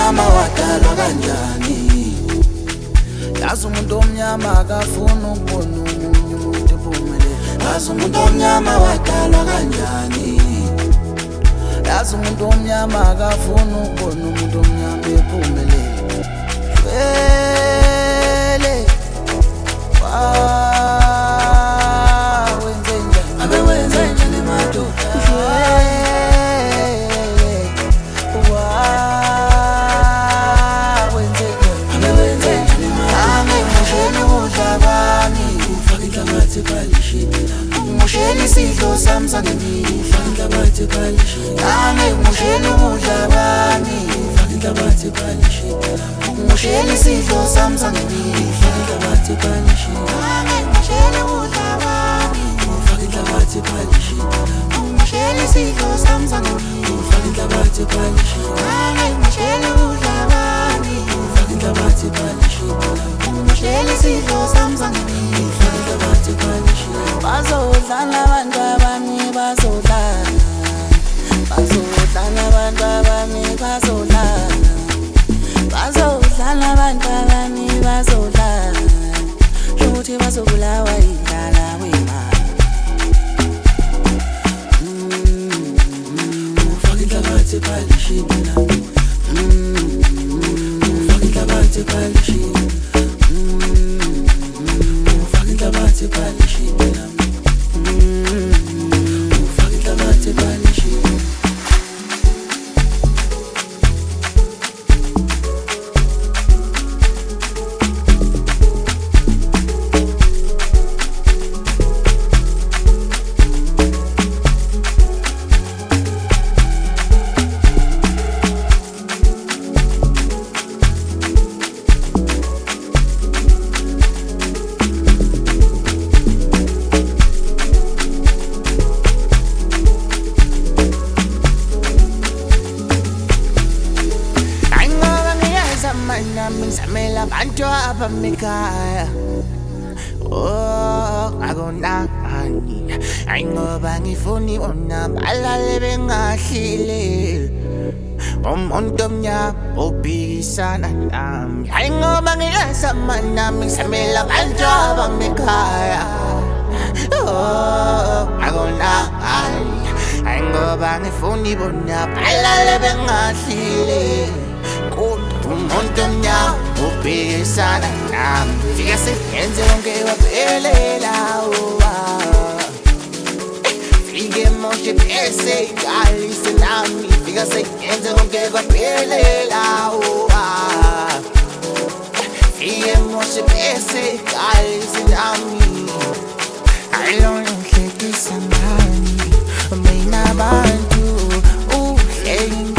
omnyama wadalwa kanjani? Yazi umuntu omnyama akafuna ukubona omunye umuntu ephumelele. Yazi umuntu omnyama wadalwa kanjani? Yazi umuntu omnyama akafuna ukubona umuntu omnyama ephumelele. Musheli sidlo sami sangeni, ufaka inhlabathi ephalisheya. Musheli ukudla kwami, ufaka inhlabathi ephalisheya. Musheli sidlo sami sangeni, ufaka inhlabathi ephalisheya. Musheli ukudla kwami, ufaka inhlabathi ephalisheya. Musheli sidlo sami sangeni, ufaka inhlabathi ephalisheya. Musheli ukudla kwami, ufaka inhlabathi ephalisheya. Musheli sidlo sami sangeni, ufaka inhlabathi ephalisheya. Bazodlala abantu abami, bazodlala. Bazodlala abantu abami, bazodlala. Bazodlala abantu abami, bazodlala. Shukuthi bazobulawa indlala wemali. Ufaka inhlabathi ephalisheya. Ufaka inhlabathi ephalisheya. Ufaka inhlabathi ephalisheya. Ngizamela abantu abamekaya. Oh, akonani. Hayi ngoba ngifuni bona balale bengahlile. Umuntu omnyama ophikisana nami. Hayi ngoba ngiyazama nami ngizamela abantu abamekaya. Oh, akonani. Hayi ngoba ngifuni bona balale bengahlile. Umuntu omnyama ophikisana nami. Fika sengenze konke kwaphelela. Fike moshe bese iqalise nami. Fika sengenze konke kwaphelela. Fike moshe bese iqalise nami. Ayongihlekisa ngani mina abantu uhleli